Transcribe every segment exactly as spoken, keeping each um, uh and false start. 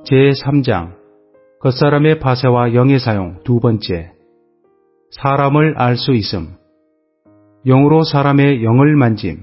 제삼 장 겉사람의 파쇄와 영의 사용 두 번째. 사람을 알 수 있음. 영으로 사람의 영을 만짐.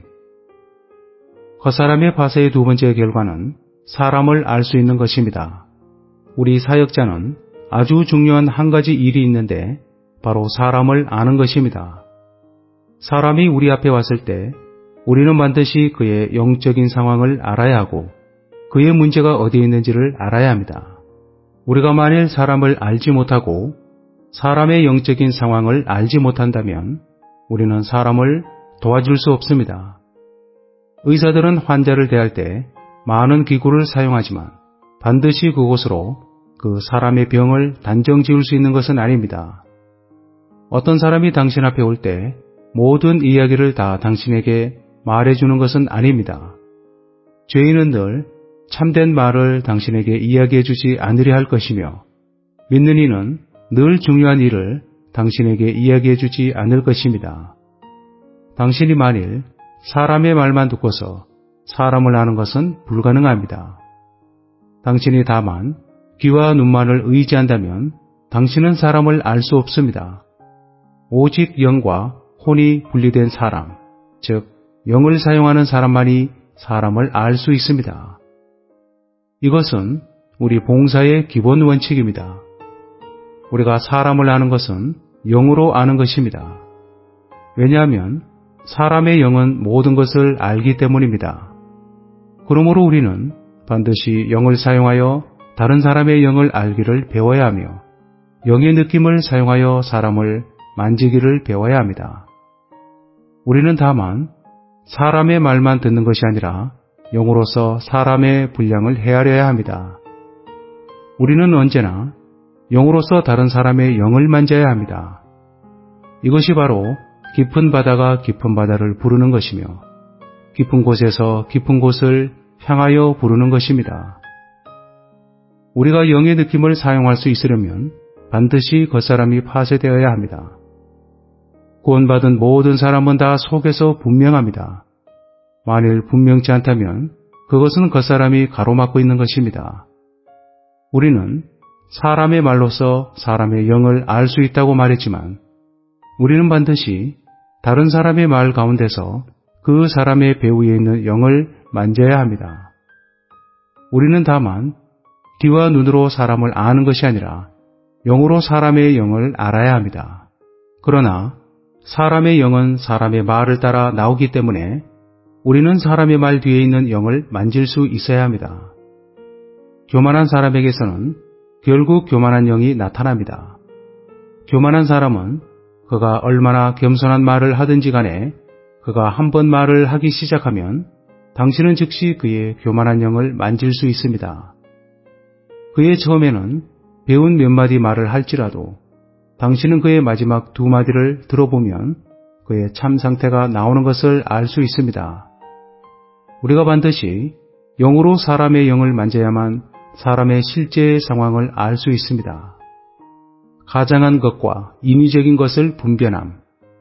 겉사람의 파쇄의 두 번째 결과는 사람을 알 수 있는 것입니다. 우리 사역자는 아주 중요한 한 가지 일이 있는데 바로 사람을 아는 것입니다. 사람이 우리 앞에 왔을 때 우리는 반드시 그의 영적인 상황을 알아야 하고 그의 문제가 어디에 있는지를 알아야 합니다. 우리가 만일 사람을 알지 못하고 사람의 영적인 상황을 알지 못한다면 우리는 사람을 도와줄 수 없습니다. 의사들은 환자를 대할 때 많은 기구를 사용하지만 반드시 그곳으로 그 사람의 병을 단정 지을 수 있는 것은 아닙니다. 어떤 사람이 당신 앞에 올 때 모든 이야기를 다 당신에게 말해주는 것은 아닙니다. 죄인은 늘 참된 말을 당신에게 이야기해 주지 않으려 할 것이며 믿는 이는 늘 중요한 일을 당신에게 이야기해 주지 않을 것입니다. 당신이 만일 사람의 말만 듣고서 사람을 아는 것은 불가능합니다. 당신이 다만 귀와 눈만을 의지한다면 당신은 사람을 알 수 없습니다. 오직 영과 혼이 분리된 사람, 즉 영을 사용하는 사람만이 사람을 알 수 있습니다. 이것은 우리 봉사의 기본 원칙입니다. 우리가 사람을 아는 것은 영으로 아는 것입니다. 왜냐하면 사람의 영은 모든 것을 알기 때문입니다. 그러므로 우리는 반드시 영을 사용하여 다른 사람의 영을 알기를 배워야 하며 영의 느낌을 사용하여 사람을 만지기를 배워야 합니다. 우리는 다만 사람의 말만 듣는 것이 아니라 영으로서 사람의 분량을 헤아려야 합니다. 우리는 언제나 영으로서 다른 사람의 영을 만져야 합니다. 이것이 바로 깊은 바다가 깊은 바다를 부르는 것이며 깊은 곳에서 깊은 곳을 향하여 부르는 것입니다. 우리가 영의 느낌을 사용할 수 있으려면 반드시 겉사람이 파쇄되어야 합니다. 구원받은 모든 사람은 다 속에서 분명합니다. 만일 분명치 않다면 그것은 겉사람이 가로막고 있는 것입니다. 우리는 사람의 말로서 사람의 영을 알 수 있다고 말했지만 우리는 반드시 다른 사람의 말 가운데서 그 사람의 배 위에 있는 영을 만져야 합니다. 우리는 다만 귀와 눈으로 사람을 아는 것이 아니라 영으로 사람의 영을 알아야 합니다. 그러나 사람의 영은 사람의 말을 따라 나오기 때문에 우리는 사람의 말 뒤에 있는 영을 만질 수 있어야 합니다. 교만한 사람에게서는 결국 교만한 영이 나타납니다. 교만한 사람은 그가 얼마나 겸손한 말을 하든지 간에 그가 한 번 말을 하기 시작하면 당신은 즉시 그의 교만한 영을 만질 수 있습니다. 그의 처음에는 배운 몇 마디 말을 할지라도 당신은 그의 마지막 두 마디를 들어보면 그의 참 상태가 나오는 것을 알 수 있습니다. 우리가 반드시 영으로 사람의 영을 만져야만 사람의 실제 상황을 알 수 있습니다. 가장한 것과 인위적인 것을 분별함.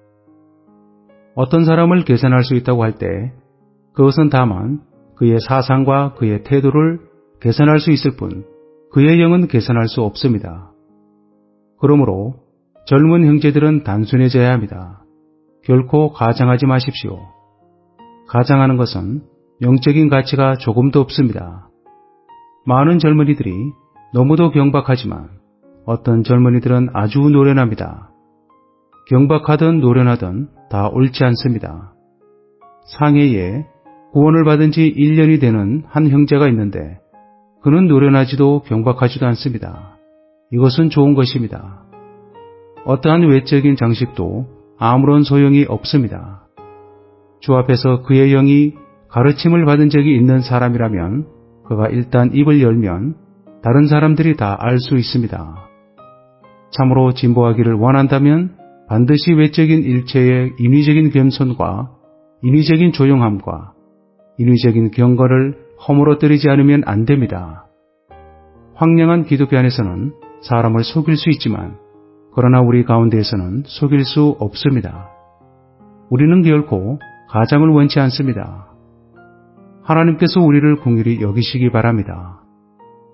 어떤 사람을 개선할 수 있다고 할 때 그것은 다만 그의 사상과 그의 태도를 개선할 수 있을 뿐 그의 영은 개선할 수 없습니다. 그러므로 젊은 형제들은 단순해져야 합니다. 결코 가장하지 마십시오. 가장하는 것은 영적인 가치가 조금도 없습니다. 많은 젊은이들이 너무도 경박하지만 어떤 젊은이들은 아주 노련합니다. 경박하든 노련하든 다 옳지 않습니다. 상해에 구원을 받은 지 일 년이 되는 한 형제가 있는데 그는 노련하지도 경박하지도 않습니다. 이것은 좋은 것입니다. 어떠한 외적인 장식도 아무런 소용이 없습니다. 주 앞에서 그의 영이 가르침을 받은 적이 있는 사람이라면 그가 일단 입을 열면 다른 사람들이 다 알 수 있습니다. 참으로 진보하기를 원한다면 반드시 외적인 일체의 인위적인 겸손과 인위적인 조용함과 인위적인 경건을 허물어뜨리지 않으면 안 됩니다. 황량한 기독교 안에서는 사람을 속일 수 있지만 그러나 우리 가운데에서는 속일 수 없습니다. 우리는 결코 가장을 원치 않습니다. 하나님께서 우리를 긍휼히 여기시기 바랍니다.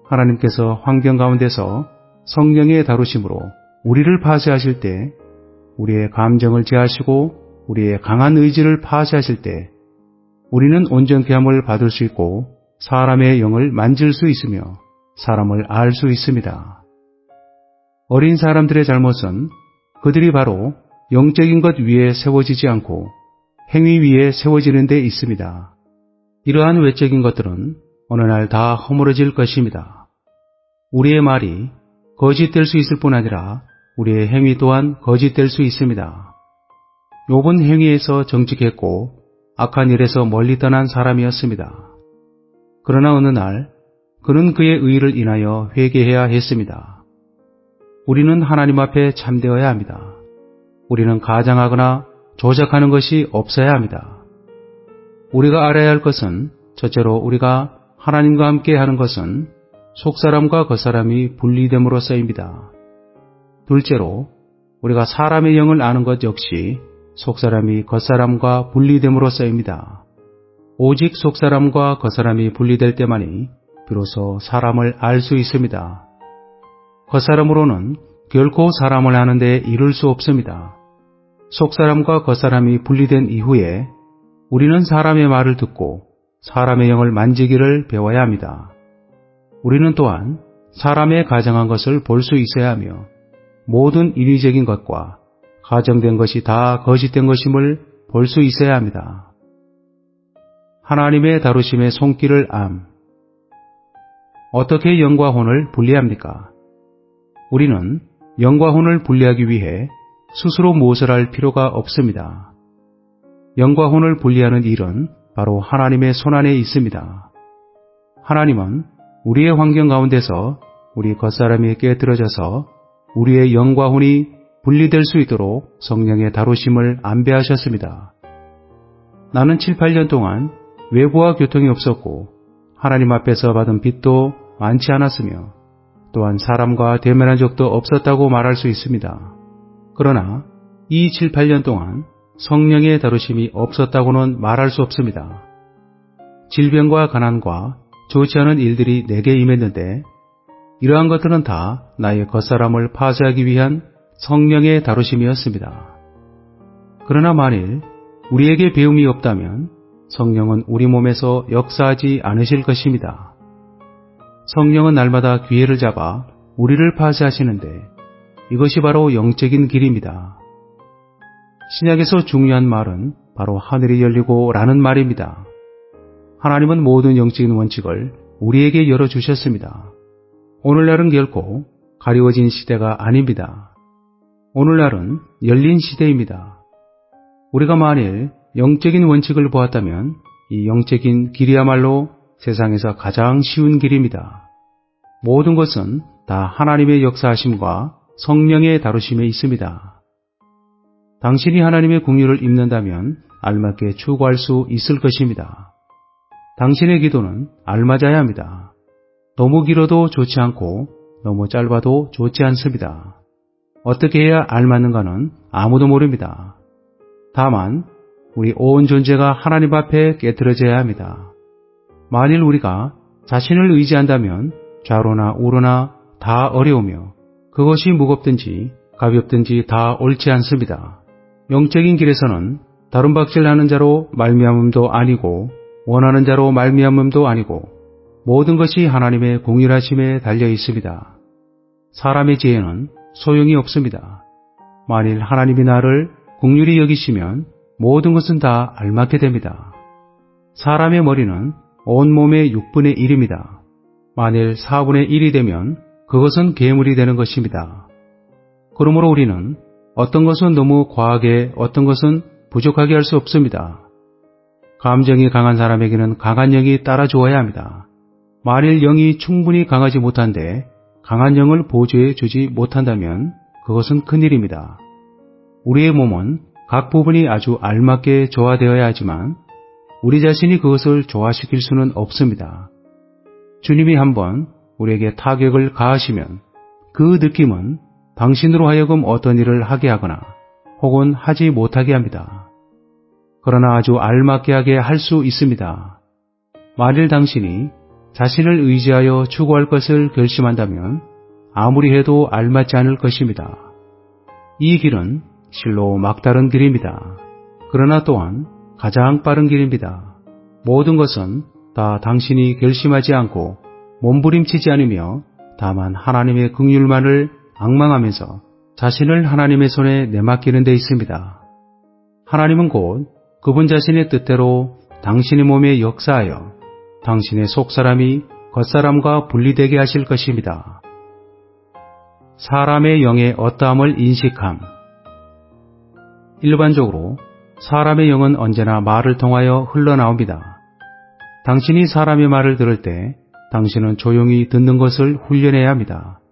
하나님께서 환경 가운데서 성령의 다루심으로 우리를 파쇄하실 때, 우리의 감정을 제하시고 우리의 강한 의지를 파쇄하실 때 우리는 온전케 함을 받을 수 있고 사람의 영을 만질 수 있으며 사람을 알 수 있습니다. 어린 사람들의 잘못은 그들이 바로 영적인 것 위에 세워지지 않고 행위 위에 세워지는 데 있습니다. 이러한 외적인 것들은 어느 날 다 허물어질 것입니다. 우리의 말이 거짓될 수 있을 뿐 아니라 우리의 행위 또한 거짓될 수 있습니다. 욥은 행위에서 정직했고 악한 일에서 멀리 떠난 사람이었습니다. 그러나 어느 날 그는 그의 의를 인하여 회개해야 했습니다. 우리는 하나님 앞에 참되어야 합니다. 우리는 가장하거나 조작하는 것이 없어야 합니다. 우리가 알아야 할 것은 첫째로 우리가 하나님과 함께 하는 것은 속사람과 겉사람이 분리됨으로써입니다. 둘째로 우리가 사람의 영을 아는 것 역시 속사람이 겉사람과 분리됨으로써입니다. 오직 속사람과 겉사람이 분리될 때만이 비로소 사람을 알 수 있습니다. 겉사람으로는 결코 사람을 아는 데 이를 수 없습니다. 속사람과 겉사람이 분리된 이후에 우리는 사람의 말을 듣고 사람의 영을 만지기를 배워야 합니다. 우리는 또한 사람의 가정한 것을 볼 수 있어야 하며 모든 인위적인 것과 가정된 것이 다 거짓된 것임을 볼 수 있어야 합니다. 하나님의 다루심의 손길을 암. 어떻게 영과 혼을 분리합니까? 우리는 영과 혼을 분리하기 위해 스스로 무엇을 할 필요가 없습니다. 영과 혼을 분리하는 일은 바로 하나님의 손안에 있습니다. 하나님은 우리의 환경 가운데서 우리 겉사람이 깨뜨려져서 우리의 영과 혼이 분리될 수 있도록 성령의 다루심을 안배하셨습니다. 나는 칠, 팔 년 동안 외부와 교통이 없었고 하나님 앞에서 받은 빚도 많지 않았으며 또한 사람과 대면한 적도 없었다고 말할 수 있습니다. 그러나 이 칠, 팔 년 동안 성령의 다루심이 없었다고는 말할 수 없습니다. 질병과 가난과 좋지 않은 일들이 내게 임했는데 이러한 것들은 다 나의 겉사람을 파쇄하기 위한 성령의 다루심이었습니다. 그러나 만일 우리에게 배움이 없다면 성령은 우리 몸에서 역사하지 않으실 것입니다. 성령은 날마다 기회를 잡아 우리를 파쇄하시는데 이것이 바로 영적인 길입니다. 신약에서 중요한 말은 바로 하늘이 열리고 라는 말입니다. 하나님은 모든 영적인 원칙을 우리에게 열어주셨습니다. 오늘날은 결코 가리워진 시대가 아닙니다. 오늘날은 열린 시대입니다. 우리가 만일 영적인 원칙을 보았다면 이 영적인 길이야말로 세상에서 가장 쉬운 길입니다. 모든 것은 다 하나님의 역사하심과 성령의 다루심에 있습니다. 당신이 하나님의 긍휼을 입는다면 알맞게 추구할 수 있을 것입니다. 당신의 기도는 알맞아야 합니다. 너무 길어도 좋지 않고 너무 짧아도 좋지 않습니다. 어떻게 해야 알맞는가는 아무도 모릅니다. 다만 우리 온 존재가 하나님 앞에 깨트려져야 합니다. 만일 우리가 자신을 의지한다면 좌로나 우로나 다 어려우며 그것이 무겁든지 가볍든지 다 옳지 않습니다. 영적인 길에서는 다름박질하는 자로 말미암음도 아니고 원하는 자로 말미암음도 아니고 모든 것이 하나님의 공일하심에 달려 있습니다. 사람의 지혜는 소용이 없습니다. 만일 하나님이 나를 긍휼히 여기시면 모든 것은 다 알맞게 됩니다. 사람의 머리는 온몸의 육분의 일입니다. 만일 사분의 일이 되면 그것은 괴물이 되는 것입니다. 그러므로 우리는 어떤 것은 너무 과하게 어떤 것은 부족하게 할 수 없습니다. 감정이 강한 사람에게는 강한 영이 따라주어야 합니다. 만일 영이 충분히 강하지 못한데 강한 영을 보조해 주지 못한다면 그것은 큰일입니다. 우리의 몸은 각 부분이 아주 알맞게 조화되어야 하지만 우리 자신이 그것을 조화시킬 수는 없습니다. 주님이 한번 우리에게 타격을 가하시면 그 느낌은 당신으로 하여금 어떤 일을 하게 하거나 혹은 하지 못하게 합니다. 그러나 아주 알맞게 하게 할 수 있습니다. 만일 당신이 자신을 의지하여 추구할 것을 결심한다면 아무리 해도 알맞지 않을 것입니다. 이 길은 실로 막다른 길입니다. 그러나 또한 가장 빠른 길입니다. 모든 것은 다 당신이 결심하지 않고 몸부림치지 않으며 다만 하나님의 긍휼만을 앙망하면서 자신을 하나님의 손에 내맡기는 데 있습니다. 하나님은 곧 그분 자신의 뜻대로 당신의 몸에 역사하여 당신의 속사람이 겉사람과 분리되게 하실 것입니다. 사람의 영의 어떠함을 인식함. 일반적으로 사람의 영은 언제나 말을 통하여 흘러나옵니다. 당신이 사람의 말을 들을 때 당신은 조용히 듣는 것을 훈련해야 합니다.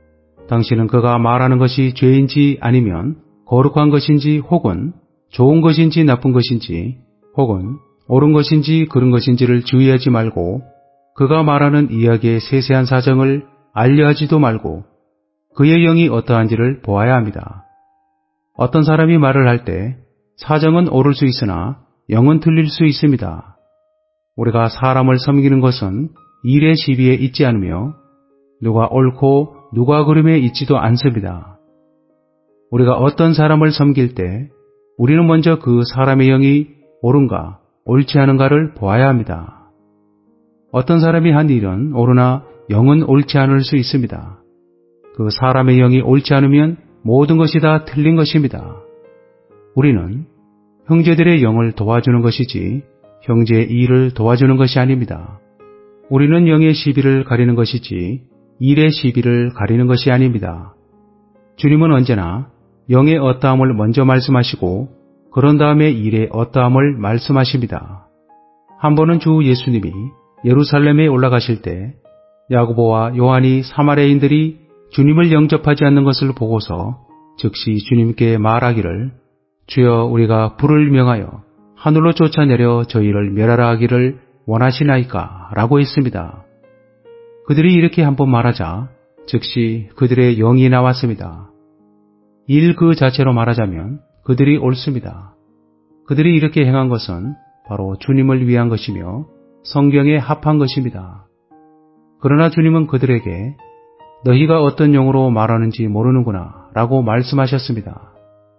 당신은 그가 말하는 것이 죄인지 아니면 거룩한 것인지 혹은 좋은 것인지 나쁜 것인지 혹은 옳은 것인지 그른 것인지를 주의하지 말고 그가 말하는 이야기의 세세한 사정을 알려하지도 말고 그의 영이 어떠한지를 보아야 합니다. 어떤 사람이 말을 할 때 사정은 옳을 수 있으나 영은 틀릴 수 있습니다. 우리가 사람을 섬기는 것은 일의 시비에 있지 않으며 누가 옳고 누가 그름에 있지도 않습니다. 우리가 어떤 사람을 섬길 때 우리는 먼저 그 사람의 영이 옳은가 옳지 않은가를 보아야 합니다. 어떤 사람이 한 일은 옳으나 영은 옳지 않을 수 있습니다. 그 사람의 영이 옳지 않으면 모든 것이 다 틀린 것입니다. 우리는 형제들의 영을 도와주는 것이지 형제의 일을 도와주는 것이 아닙니다. 우리는 영의 시비를 가리는 것이지 일의 시비를 가리는 것이 아닙니다. 주님은 언제나 영의 어떠함을 먼저 말씀하시고 그런 다음에 일의 어떠함을 말씀하십니다. 한 번은 주 예수님이 예루살렘에 올라가실 때 야고보와 요한이 사마리아인들이 주님을 영접하지 않는 것을 보고서 즉시 주님께 말하기를 주여 우리가 불을 명하여 하늘로 쫓아내려 저희를 멸하라 하기를 원하시나이까 라고 했습니다. 그들이 이렇게 한번 말하자 즉시 그들의 영이 나왔습니다. 일 그 자체로 말하자면 그들이 옳습니다. 그들이 이렇게 행한 것은 바로 주님을 위한 것이며 성경에 합한 것입니다. 그러나 주님은 그들에게 너희가 어떤 영으로 말하는지 모르는구나 라고 말씀하셨습니다.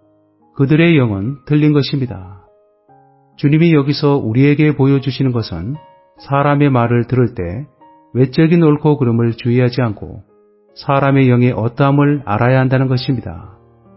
그들의 영은 틀린 것입니다. 주님이 여기서 우리에게 보여주시는 것은 사람의 말을 들을 때 외적인 옳고 그름을 주의하지 않고 사람의 영의 어떠함을 알아야 한다는 것입니다.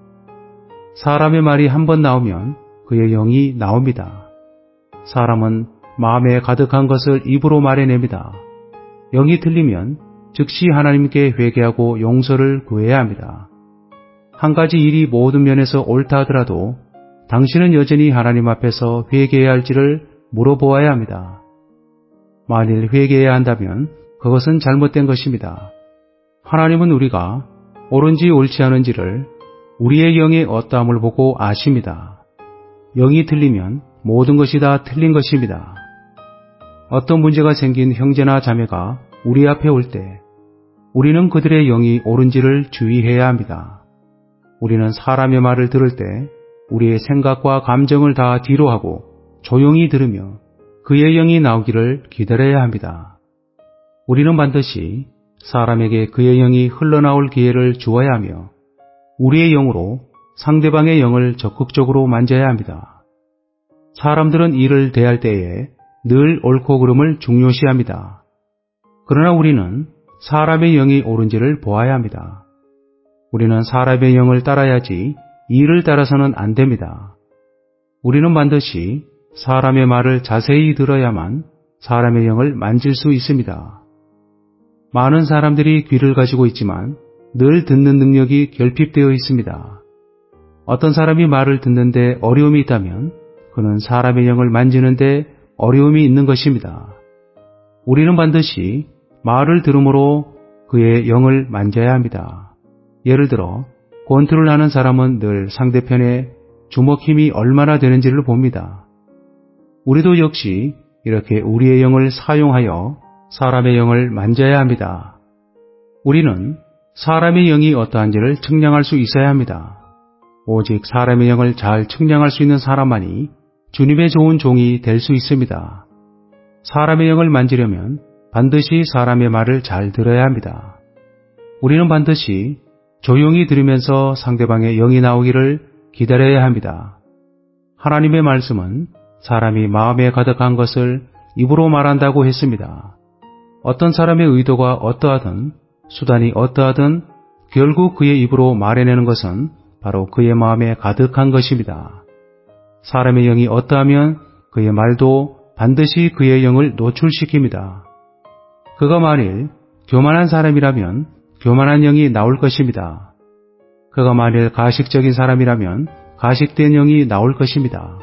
사람의 말이 한 번 나오면 그의 영이 나옵니다. 사람은 마음에 가득한 것을 입으로 말해냅니다. 영이 틀리면 즉시 하나님께 회개하고 용서를 구해야 합니다. 한 가지 일이 모든 면에서 옳다 하더라도 당신은 여전히 하나님 앞에서 회개해야 할지를 물어보아야 합니다. 만일 회개해야 한다면 그것은 잘못된 것입니다. 하나님은 우리가 옳은지 옳지 않은지를 우리의 영의 어떠함을 보고 아십니다. 영이 틀리면 모든 것이 다 틀린 것입니다. 어떤 문제가 생긴 형제나 자매가 우리 앞에 올 때 우리는 그들의 영이 옳은지를 주의해야 합니다. 우리는 사람의 말을 들을 때 우리의 생각과 감정을 다 뒤로 하고 조용히 들으며 그의 영이 나오기를 기다려야 합니다. 우리는 반드시 사람에게 그의 영이 흘러나올 기회를 주어야 하며 우리의 영으로 상대방의 영을 적극적으로 만져야 합니다. 사람들은 일을 대할 때에 늘 옳고 그름을 중요시합니다. 그러나 우리는 사람의 영이 옳은지를 보아야 합니다. 우리는 사람의 영을 따라야지 이를 따라서는 안 됩니다. 우리는 반드시 사람의 말을 자세히 들어야만 사람의 영을 만질 수 있습니다. 많은 사람들이 귀를 가지고 있지만 늘 듣는 능력이 결핍되어 있습니다. 어떤 사람이 말을 듣는데 어려움이 있다면 그는 사람의 영을 만지는데 어려움이 있는 것입니다. 우리는 반드시 말을 들음으로 그의 영을 만져야 합니다. 예를 들어 권투를 하는 사람은 늘 상대편의 주먹 힘이 얼마나 되는지를 봅니다. 우리도 역시 이렇게 우리의 영을 사용하여 사람의 영을 만져야 합니다. 우리는 사람의 영이 어떠한지를 측량할 수 있어야 합니다. 오직 사람의 영을 잘 측량할 수 있는 사람만이 주님의 좋은 종이 될 수 있습니다. 사람의 영을 만지려면 반드시 사람의 말을 잘 들어야 합니다. 우리는 반드시 조용히 들으면서 상대방의 영이 나오기를 기다려야 합니다. 하나님의 말씀은 사람이 마음에 가득한 것을 입으로 말한다고 했습니다. 어떤 사람의 의도가 어떠하든 수단이 어떠하든 결국 그의 입으로 말해내는 것은 바로 그의 마음에 가득한 것입니다. 사람의 영이 어떠하면 그의 말도 반드시 그의 영을 노출시킵니다. 그가 만일 교만한 사람이라면 교만한 영이 나올 것입니다. 그가 만일 가식적인 사람이라면 가식된 영이 나올 것입니다.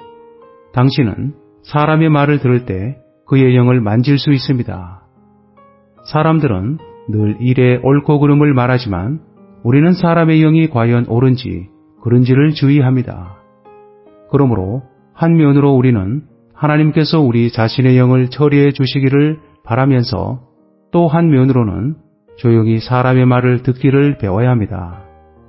당신은 사람의 말을 들을 때 그의 영을 만질 수 있습니다. 사람들은 늘 일의 옳고 그름을 말하지만 우리는 사람의 영이 과연 옳은지 그른지를 주의합니다. 그러므로 한 면으로 우리는 하나님께서 우리 자신의 영을 처리해 주시기를 바라면서 또 한 면으로는 조용히 사람의 말을 듣기를 배워야 합니다.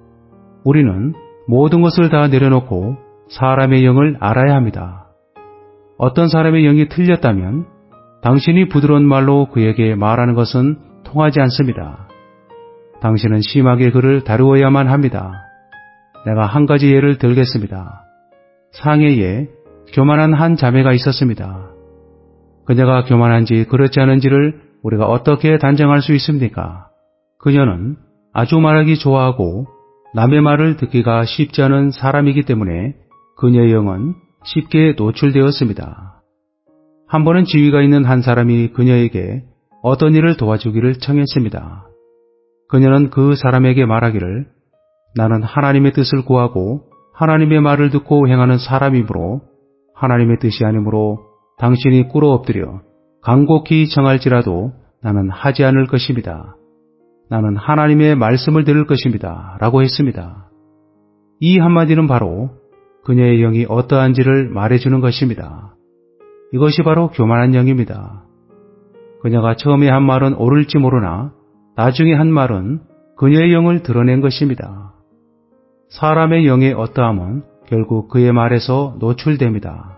우리는 모든 것을 다 내려놓고 사람의 영을 알아야 합니다. 어떤 사람의 영이 틀렸다면 당신이 부드러운 말로 그에게 말하는 것은 통하지 않습니다. 당신은 심하게 그를 다루어야만 합니다. 내가 한 가지 예를 들겠습니다. 상해에 교만한 한 자매가 있었습니다. 그녀가 교만한지 그렇지 않은지를 우리가 어떻게 단정할 수 있습니까? 그녀는 아주 말하기 좋아하고 남의 말을 듣기가 쉽지 않은 사람이기 때문에 그녀의 영은 쉽게 노출되었습니다. 한 번은 지위가 있는 한 사람이 그녀에게 어떤 일을 도와주기를 청했습니다. 그녀는 그 사람에게 말하기를 나는 하나님의 뜻을 구하고 하나님의 말을 듣고 행하는 사람이므로 하나님의 뜻이 아니므로 당신이 꿇어 엎드려 간곡히 청할지라도 나는 하지 않을 것입니다. 나는 하나님의 말씀을 들을 것입니다. 라고 했습니다. 이 한마디는 바로 그녀의 영이 어떠한지를 말해주는 것입니다. 이것이 바로 교만한 영입니다. 그녀가 처음에 한 말은 옳을지 모르나 나중에 한 말은 그녀의 영을 드러낸 것입니다. 사람의 영의 어떠함은 결국 그의 말에서 노출됩니다.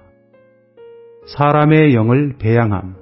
사람의 영을 배양함.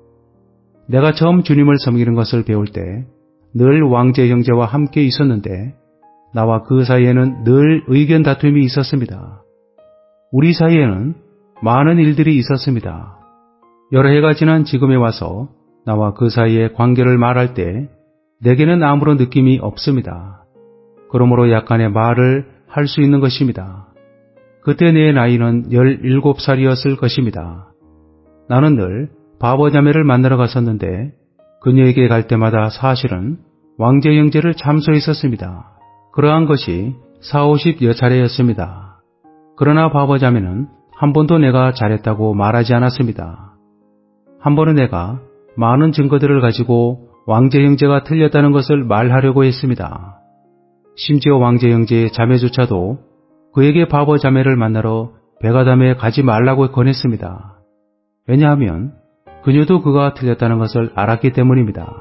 내가 처음 주님을 섬기는 것을 배울 때 늘 왕제 형제와 함께 있었는데 나와 그 사이에는 늘 의견 다툼이 있었습니다. 우리 사이에는 많은 일들이 있었습니다. 여러 해가 지난 지금에 와서 나와 그 사이의 관계를 말할 때 내게는 아무런 느낌이 없습니다. 그러므로 약간의 말을 할 수 있는 것입니다. 그때 내 나이는 열일곱 살이었을 것입니다. 나는 늘 바보자매를 만나러 갔었는데 그녀에게 갈 때마다 사실은 왕제 형제를 참소했었습니다. 그러한 것이 사오십여 차례였습니다. 그러나 바보자매는 한 번도 내가 잘했다고 말하지 않았습니다. 한 번은 내가 많은 증거들을 가지고 왕제 형제가 틀렸다는 것을 말하려고 했습니다. 심지어 왕제 형제의 자매조차도 그에게 바보자매를 만나러 백아담에 가지 말라고 권했습니다. 왜냐하면 그녀도 그가 틀렸다는 것을 알았기 때문입니다.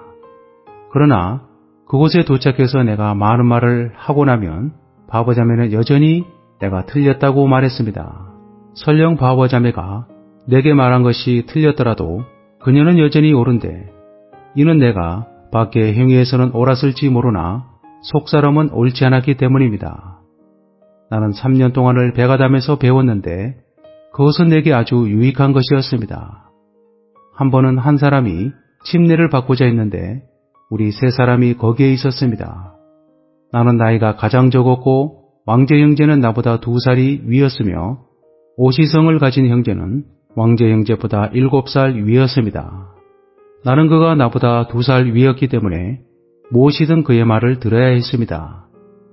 그러나 그곳에 도착해서 내가 많은 말을 하고 나면 바보자매는 여전히 내가 틀렸다고 말했습니다. 설령 바보자매가 내게 말한 것이 틀렸더라도 그녀는 여전히 옳은데 이는 내가 밖에 행위에서는 옳았을지 모르나 속사람은 옳지 않았기 때문입니다. 나는 삼 년 동안을 백아담에서 배웠는데 그것은 내게 아주 유익한 것이었습니다. 한 번은 한 사람이 침례를 받고자 했는데 우리 세 사람이 거기에 있었습니다. 나는 나이가 가장 적었고 왕제 형제는 나보다 두 살이 위였으며 오시성을 가진 형제는 왕제 형제보다 일곱 살 위였습니다. 나는 그가 나보다 두 살 위였기 때문에 무엇이든 그의 말을 들어야 했습니다.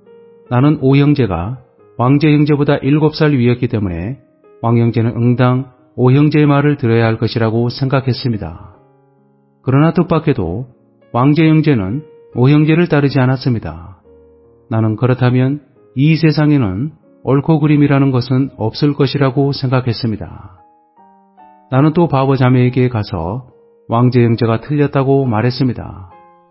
나는 오 형제가 왕제 형제보다 일곱 살 위였기 때문에 왕 형제는 응당 오 형제의 말을 들어야 할 것이라고 생각했습니다. 그러나 뜻밖에도 왕제 형제는 오 형제를 따르지 않았습니다. 나는 그렇다면 이 세상에는 옳고 그름이라는 것은 없을 것이라고 생각했습니다. 나는 또 바보 자매에게 가서 왕제 형제가 틀렸다고 말했습니다.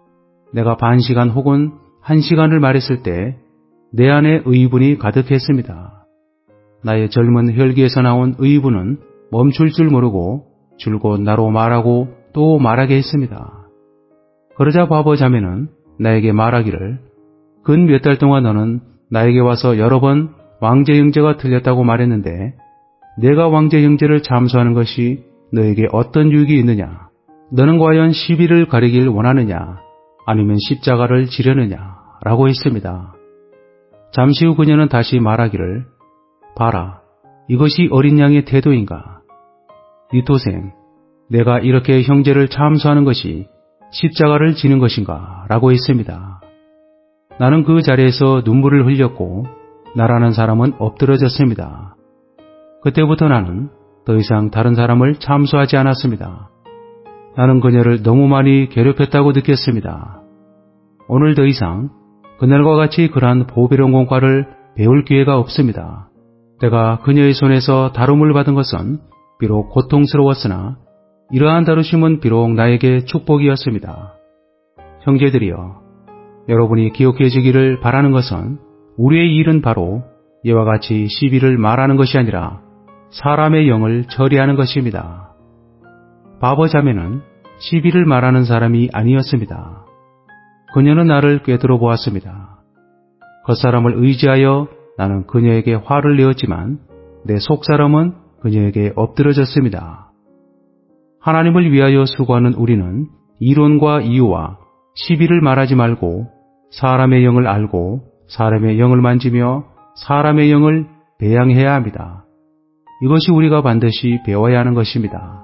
내가 반 시간 혹은 한 시간을 말했을 때 내 안에 의분이 가득했습니다. 나의 젊은 혈기에서 나온 의분은 멈출 줄 모르고 줄곧 나로 말하고 또 말하게 했습니다. 그러자 바보 자매는 나에게 말하기를 근 몇 달 동안 너는 나에게 와서 여러 번 왕제 형제가 틀렸다고 말했는데 내가 왕제 형제를 참수하는 것이 너에게 어떤 유익이 있느냐? 너는 과연 시비를 가리길 원하느냐? 아니면 십자가를 지려느냐? 라고 했습니다. 잠시 후 그녀는 다시 말하기를 봐라, 이것이 어린 양의 태도인가? 니토생, 내가 이렇게 형제를 참수하는 것이 십자가를 지는 것인가? 라고 했습니다. 나는 그 자리에서 눈물을 흘렸고 나라는 사람은 엎드러졌습니다. 그때부터 나는 더 이상 다른 사람을 참수하지 않았습니다. 나는 그녀를 너무 많이 괴롭혔다고 느꼈습니다. 오늘 더 이상 그날과 같이 그러한 보배로운 공과를 배울 기회가 없습니다. 내가 그녀의 손에서 다룸을 받은 것은 비록 고통스러웠으나 이러한 다루심은 비록 나에게 축복이었습니다. 형제들이여, 여러분이 기억해지기를 바라는 것은 우리의 일은 바로 이와 같이 시비를 말하는 것이 아니라 사람의 영을 처리하는 것입니다. 바보 자매는 시비를 말하는 사람이 아니었습니다. 그녀는 나를 꿰뚫어 보았습니다. 겉사람을 의지하여 나는 그녀에게 화를 내었지만 내 속사람은 그녀에게 엎드러졌습니다. 하나님을 위하여 수고하는 우리는 이론과 이유와 시비를 말하지 말고 사람의 영을 알고 사람의 영을 만지며 사람의 영을 배양해야 합니다. 이것이 우리가 반드시 배워야 하는 것입니다.